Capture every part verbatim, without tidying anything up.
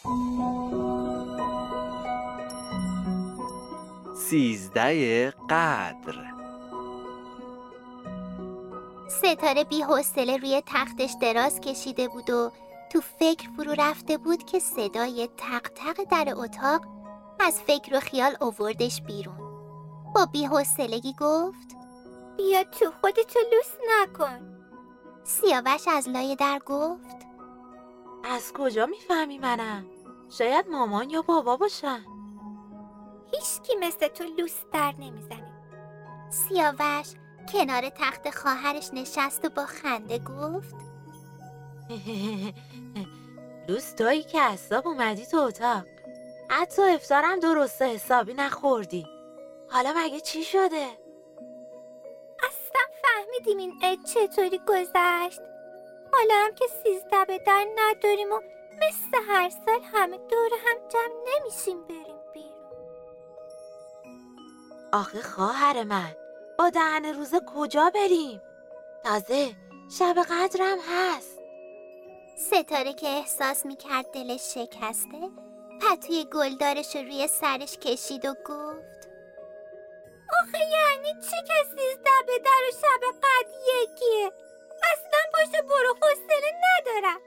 سیزده قدر. ستاره بی حوصله روی تختش دراز کشیده بود و تو فکر فرو رفته بود که صدای تق تق در اتاق از فکر و خیال آوردش بیرون. با بی حوصلگی گفت بیا تو، خودتو لوس نکن. سیاوش از لای در گفت از کجا میفهمی منم؟ شاید مامان یا بابا باشن. هیچ کی مثل تو لوس در نمیزنه. سیاوش کنار تخت خواهرش نشست و با خنده گفت لوس تویی که اصاب اومدی تو اتاق. حتی افطارم درسته حسابی نخوردی. حالا مگه چی شده؟ اصلا فهمیدیم این عید چطوری گذشت؟ حالا هم که سیزده به در نداریم و مثل هر سال همه دور هم جمع نمیشیم بریم بیرون. آخه خواهر من، با دهن روزه کجا بریم؟ تازه شب قدرم هست. ستاره که احساس میکرد دلش شکسته پتوی گلدارش رو روی سرش کشید و گفت آخه یعنی چی که سیزده به در و شب قدر یکیه؟ اصلا پاشو برو، حوصله ندارم.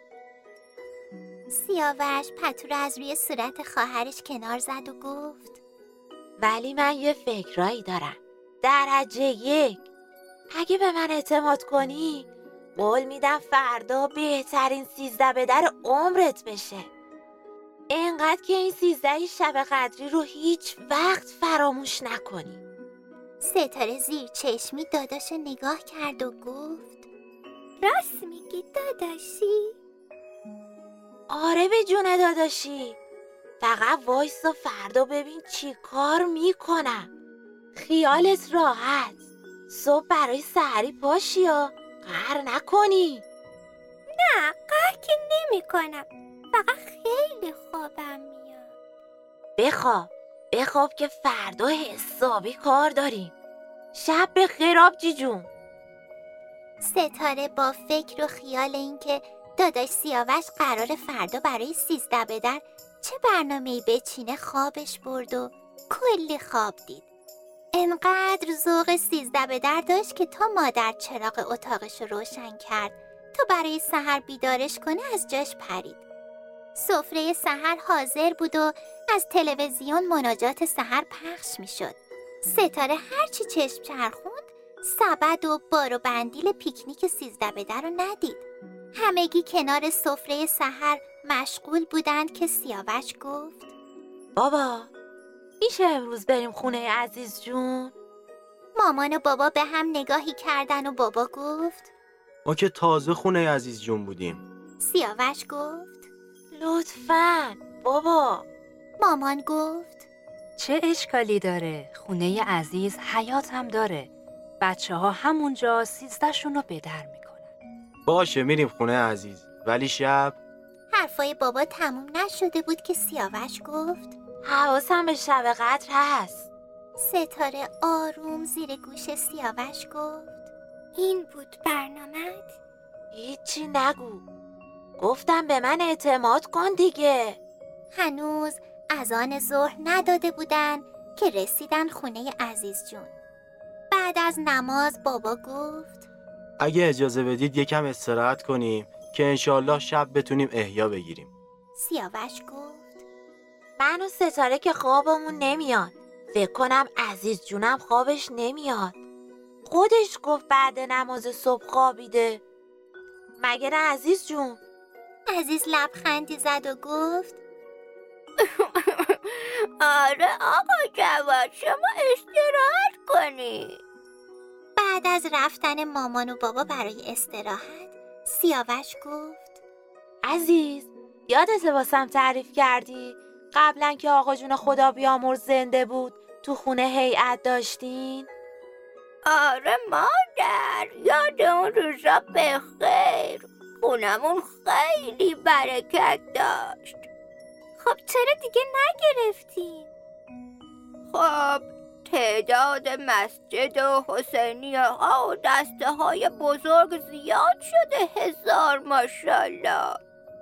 سیاوش پتو رو از روی صورت خواهرش کنار زد و گفت ولی من یه فکرایی دارم. درجه یک، اگه به من اعتماد کنی قول میدم فردا بهترین سیزده به در عمرت بشه. اینقدر که این سیزده شب قدری رو هیچ وقت فراموش نکنی. ستاره زیر چشمی داداش نگاه کرد و گفت راست میگی داداشی؟ آره به جون داداشی. فقط وایس و فردا ببین چی کار میکنم. خیالت راحت. صبح برای سحری پاشی و قهر نکنی. نه قهر که نمی کنم، فقط خیلی خوابم میاد. بخواب بخواب که فردا حسابی کار داریم. شب بخیر آبجی جون. ستاره با فکر و خیال اینکه داداش سیاوش قرار فردا برای سیزده به در چه برنامه‌ای بچینه خوابش برد و کلی خواب دید. انقدر ذوق سیزده به در داشت که تا مادر چراغ اتاقش رو روشن کرد تا برای سحر بیدارش کنه از جاش پرید. سفره سحر حاضر بود و از تلویزیون مناجات سحر پخش می شد. ستاره هرچی چشم چرخوند سبد و بار و بندیل پیکنیک سیزده به در رو ندید. همگی کنار سفره سحر مشغول بودند که سیاوش گفت بابا میشه امروز بریم خونه عزیز جون؟ مامان و بابا به هم نگاهی کردن و بابا گفت ما که تازه خونه عزیز جون بودیم. سیاوش گفت لطفاً بابا. مامان گفت چه اشکالی داره؟ خونه عزیز حیات هم داره. بچه ها همونجا سیزده شونو به در میکنن. باشه میریم خونه عزیز، ولی شب. حرفای بابا تموم نشده بود که سیاوش گفت حواسم به شب قدر هست. ستاره آروم زیر گوش سیاوش گفت این بود برنامه‌ت؟ هیچی نگو. گفتم به من اعتماد کن دیگه. هنوز اذان ظهر نداده بودن که رسیدن خونه عزیز جون. بعد از نماز بابا گفت اگه اجازه بدید یکم استراحت کنیم که انشالله شب بتونیم احیا بگیریم. سیاوش گفت من و ستاره که خوابمون نمیاد. فکر کنم عزیز جونم خوابش نمیاد. خودش گفت بعد نماز صبح خوابیده. مگه نه عزیز جون؟ عزیز لبخندی زد و گفت آره آقا جواد، شما استراحت کنی. بعد از رفتن مامان و بابا برای استراحت سیاوش گفت عزیز یادت واسم تعریف کردی قبلا که آقا جون خدا بیامرز زنده بود تو خونه هیئت داشتین؟ آره مادر، یاد اون روزا بخیر. خونمون خیلی برکت داشت. خب چرا دیگه نگرفتین؟ خب تعداد مسجد و حسینیه ها و دسته های بزرگ زیاد شده، هزار ماشالله.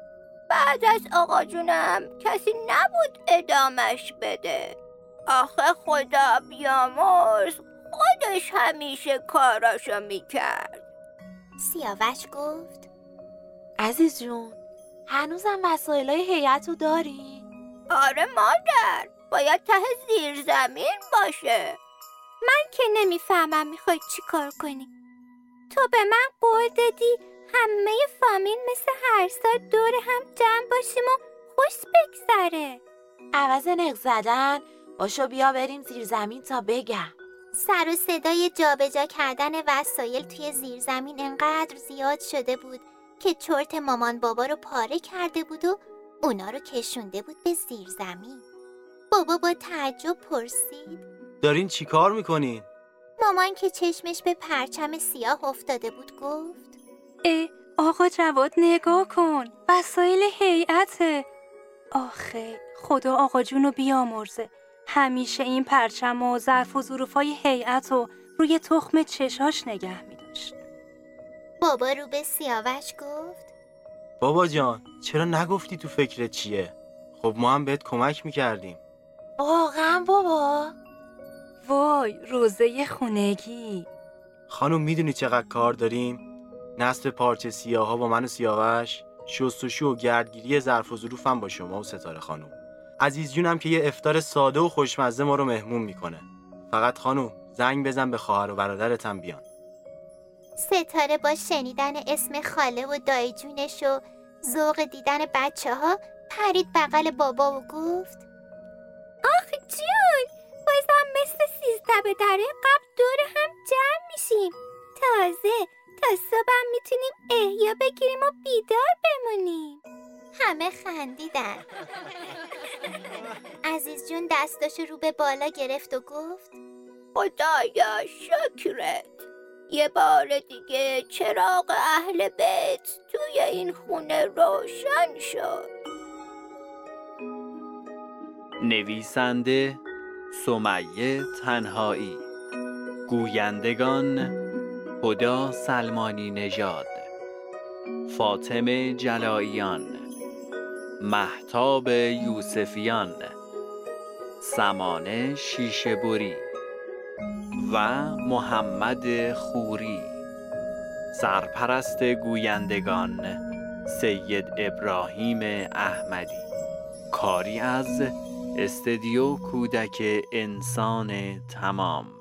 بعد از آقا جونم کسی نبود ادامش بده. آخه خدا بیامرز خودش همیشه کاراشو میکرد. سیاوش گفت عزیز جون، هنوزم وسایلای هیئت رو داری؟ آره مادر، باید ته زیر زمین باشه. من که نمیفهمم میخوای چی کار کنی. تو به من قول دادی همه فامیل مثل هر سال دور هم جمع باشیم و خوش بگذره. عوض نق زدن باشو بیا بریم زیر زمین تا بگم. سر و صدای جابجا کردن وسایل توی زیرزمین انقدر زیاد شده بود که چرت مامان بابا رو پاره کرده بود و اونا رو کشونده بود به زیرزمین. بابا با تعجب پرسید دارین چی کار میکنین؟ مامان که چشمش به پرچم سیاه افتاده بود گفت اه آقا جواد نگاه کن، وسایل هیئته. آخه خدا آقا جونو بیامرزه، همیشه این پرچم و ظرف و ظروفای هیئت رو روی تخم چشاش نگه می داشت. بابا رو به سیاوش گفت بابا جان چرا نگفتی تو فکرت چیه؟ خب ما هم بهت کمک میکردیم. واقعا بابا؟ وای روزه خونگی. خانم میدونی چقدر کار داریم؟ نصب پارچه سیاه ها با من و سیاوش، شستشو و گردگیری ظرف و ظروفم با شما و ستاره خانم. عزیز جونم که یه افطار ساده و خوشمزه ما رو مهمون میکنه. فقط خانم زنگ بزن به خواهر و برادرتم بیان. ستاره با شنیدن اسم خاله و دایی جونش و ذوق دیدن بچه ها پرید بغل بابا و گفت آخ جون، بازم مثل سیزده به دره قبل دور هم جمع میشیم. تازه تا صبحم میتونیم احیا بگیریم و بیدار بمونیم. همه خندیدن. عزیز جون دستاشو رو به بالا گرفت و گفت خدایا شکرت، یه بار دیگه چراغ اهل بیت توی این خونه روشن شد. نویسنده سمیه تنهایی، گویندگان هدا سلمانی نژاد، فاطمه جلاییان، مهتاب یوسفیان، سمانه شیشه‌بری و محمد خوری. سرپرست گویندگان سید ابراهیم احمدی. کاری از استدیو کودک انسان تمام.